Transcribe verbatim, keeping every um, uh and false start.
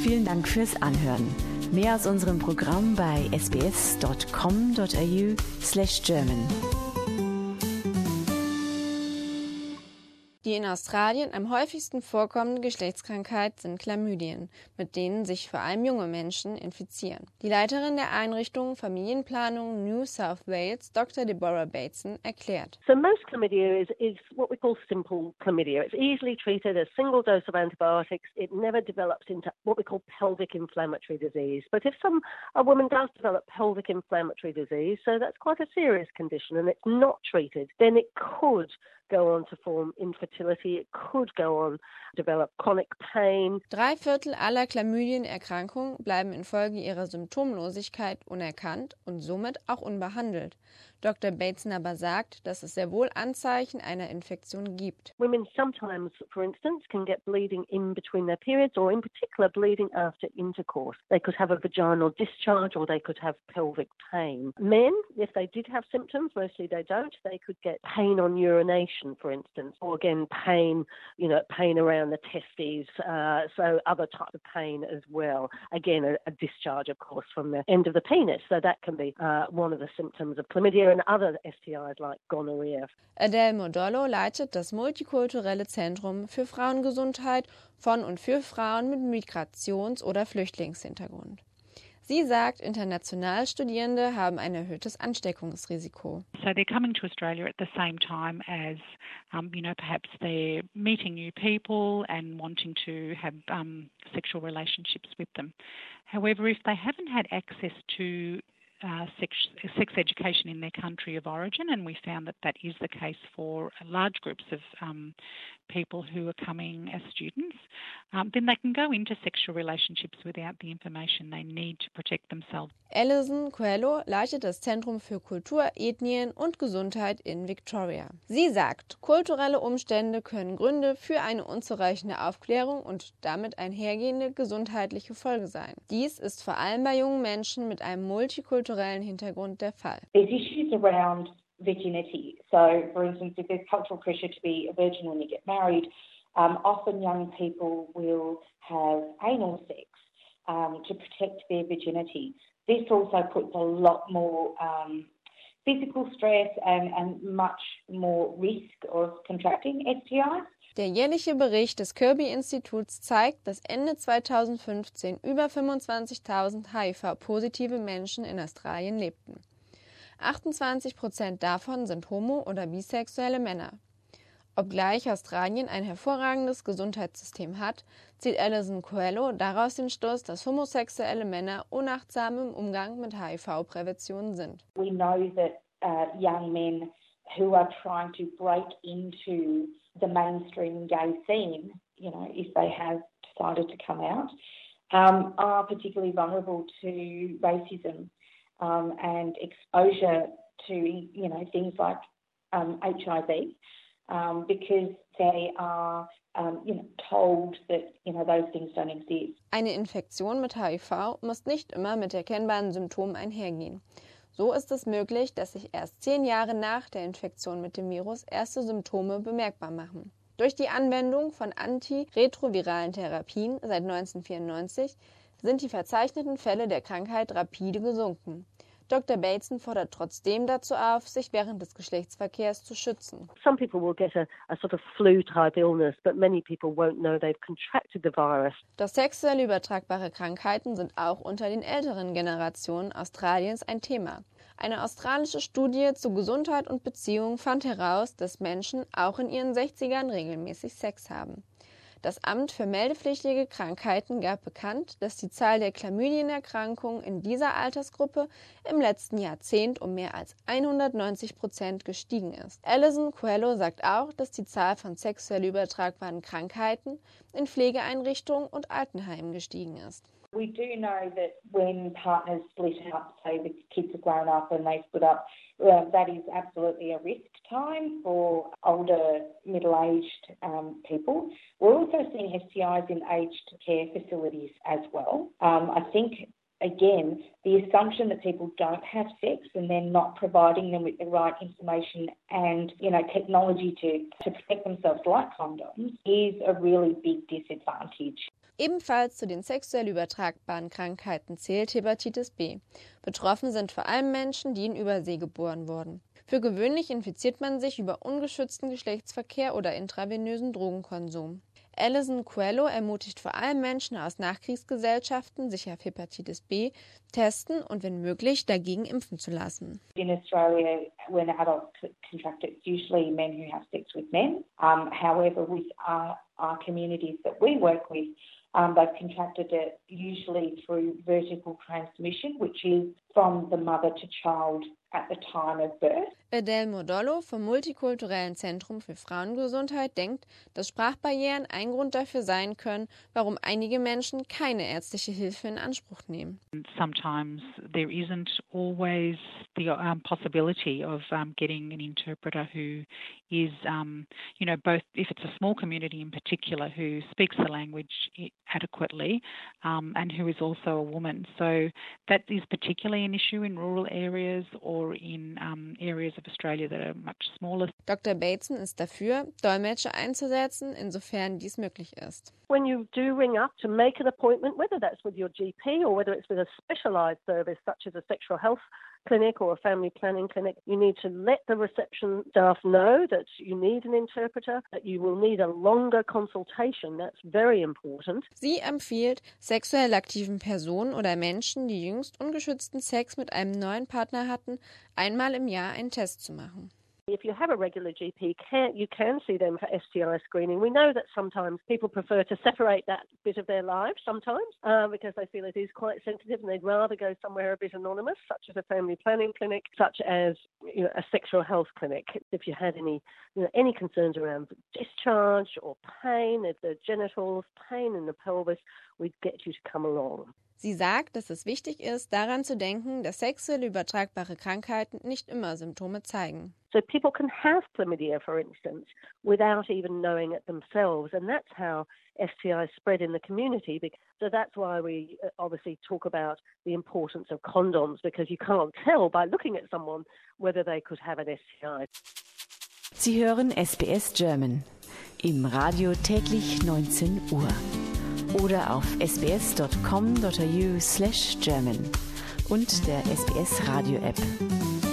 Vielen Dank fürs Anhören. Mehr aus unserem Programm bei sbs.com.au slash German. Die in Australien am häufigsten vorkommende Geschlechtskrankheit sind Chlamydien, mit denen sich vor allem junge Menschen infizieren. Die Leiterin der Einrichtung Familienplanung New South Wales, Doktor Deborah Bateson, erklärt. So most chlamydia is, is what we call simple chlamydia. It's easily treated, a single dose of antibiotics. It never develops into what we call pelvic inflammatory disease. But if some a woman does develop pelvic inflammatory disease, so that's quite a serious condition, and it's not treated, then it could go on to form infertility. It could go on to develop chronic pain. Drei Viertel aller Chlamydienerkrankungen bleiben infolge ihrer Symptomlosigkeit unerkannt und somit auch unbehandelt. Doktor Bateson aber sagt, dass es sehr wohl Anzeichen einer Infektion gibt. Women sometimes, for instance, can get bleeding in between their periods or in particular bleeding after intercourse. They could have a vaginal discharge or they could have pelvic pain. Men, if they did have symptoms, mostly they don't, they could get pain on urination, for instance, or again pain, you know, pain around the testes, uh, so other types of pain as well. Again, a, a discharge, of course, from the end of the penis, so that can be uh, one of the symptoms of chlamydia and other S T Is like gonorrhea. Adele Modolo leitet das multikulturelle Zentrum für Frauengesundheit von und für Frauen mit Migrations- oder Flüchtlingshintergrund. Sie sagt, international Studierende haben ein erhöhtes Ansteckungsrisiko. So they're coming to Australia at the same time as, um, you know, perhaps they're meeting new people and wanting to have um, sexual relationships with them. However, if they haven't had access to Uh, sex, sex education in their country of origin, and we found that that is the case for large groups of um, people who are coming as students, um, then they can go into sexual relationships without the information they need to protect themselves. Alison Coelho leitet das Zentrum für Kultur, Ethnien und Gesundheit in Victoria. Sie sagt, kulturelle Umstände können Gründe für eine unzureichende Aufklärung und damit einhergehende gesundheitliche Folge sein. Dies ist vor allem bei jungen Menschen mit einem multikulturellen Hintergrund der Fall. There's issues around virginity. So, for instance, if there's cultural pressure to be a virgin when you get married, um, often young people will have anal sex um, to protect their virginity. This also puts a lot more um, physical stress and, and much more risk of contracting S T Is. Der jährliche Bericht des Kirby-Instituts zeigt, dass Ende zweitausendfünfzehn über fünfundzwanzigtausend H I V-positive Menschen in Australien lebten. achtundzwanzig Prozent davon sind homo- oder bisexuelle Männer. Obgleich Australien ein hervorragendes Gesundheitssystem hat, zieht Alison Coelho daraus den Schluss, dass homosexuelle Männer unachtsam im Umgang mit H I V-Prävention sind. We know that uh, young men who are trying to break into the mainstream gay scene, you know, if they have decided to come out, um, are particularly vulnerable to racism um, and exposure to, you know, things like um, H I V um, because they are, um, you know, told that, you know, those things don't exist. Eine Infektion mit H I V muss nicht immer mit erkennbaren Symptomen einhergehen. So ist es möglich, dass sich erst zehn Jahre nach der Infektion mit dem Virus erste Symptome bemerkbar machen. Durch die Anwendung von antiretroviralen Therapien seit neunzehnhundertvierundneunzig sind die verzeichneten Fälle der Krankheit rapide gesunken. Doktor Bateson fordert trotzdem dazu auf, sich während des Geschlechtsverkehrs zu schützen. Some people will get a, a sort of flu-type illness, but many people won't know they've contracted the virus. Doch sexuell übertragbare Krankheiten sind auch unter den älteren Generationen Australiens ein Thema. Eine australische Studie zu Gesundheit und Beziehung fand heraus, dass Menschen auch in ihren sechzigern regelmäßig Sex haben. Das Amt für meldepflichtige Krankheiten gab bekannt, dass die Zahl der Chlamydienerkrankungen in dieser Altersgruppe im letzten Jahrzehnt um mehr als hundertneunzig Prozent gestiegen ist. Alison Coelho sagt auch, dass die Zahl von sexuell übertragbaren Krankheiten in Pflegeeinrichtungen und Altenheimen gestiegen ist. We do know that when partners split up, say the kids have grown up and they split up, uh, that is absolutely a risk time for older, middle-aged um, people. We're also seeing S T Is in aged care facilities as well. Um, I think, again, the assumption that people don't have sex and then not providing them with the right information and, you know, technology to, to protect themselves like condoms is a really big disadvantage. Ebenfalls zu den sexuell übertragbaren Krankheiten zählt Hepatitis B. Betroffen sind vor allem Menschen, die in Übersee geboren wurden. Für gewöhnlich infiziert man sich über ungeschützten Geschlechtsverkehr oder intravenösen Drogenkonsum. Alison Coelho ermutigt vor allem Menschen aus Nachkriegsgesellschaften, sich auf Hepatitis B testen und wenn möglich dagegen impfen zu lassen. In Australia, when adults contract it, it's usually men who have sex with men. Um, however, with our, our communities that we work with, um, they've contracted it usually through vertical transmission, which is from the mother to child at the time of birth. Adele Modolo vom Multikulturellen Zentrum für Frauengesundheit denkt, dass Sprachbarrieren ein Grund dafür sein können, warum einige Menschen keine ärztliche Hilfe in Anspruch nehmen. Sometimes there isn't always the um, possibility of um, getting an interpreter who is, um, you know, both if it's a small community in particular who speaks the language adequately um, and who is also a woman. So that is particularly an issue in rural areas or in um, areas of Australia that are much smaller. Doktor Bateson ist dafür, Dolmetscher einzusetzen, insofern dies möglich ist. When you do ring up to make an appointment, whether that's with your G P or whether it's with a specialised service such as a sexual health clinic or a family planning clinic, you need to let the reception staff know that you need an interpreter, that you will need a longer consultation. That's very important. Sie empfiehlt sexuell aktiven Personen oder Menschen, die jüngst ungeschützten Sex mit einem neuen Partner hatten, einmal im Jahr einen Test zu machen. If you have a regular G P, can, you can see them for S T I screening. We know that sometimes people prefer to separate that bit of their lives sometimes uh, because they feel it is quite sensitive and they'd rather go somewhere a bit anonymous, such as a family planning clinic, such as you know, a sexual health clinic. If you had any, you know, any concerns around discharge or pain of the genitals, pain in the pelvis, we'd get you to come along. Sie sagt, dass es wichtig ist, daran zu denken, dass sexuell übertragbare Krankheiten nicht immer Symptome zeigen. So people can have chlamydia, for instance, without even knowing it themselves, and that's how S T Is spread in the community. So that's why we obviously talk about the importance of condoms, because you can't tell by looking at someone whether they could have an S T I. Sie hören S B S German im Radio täglich neunzehn Uhr oder auf sbs.com.au slash German und der S B S Radio App.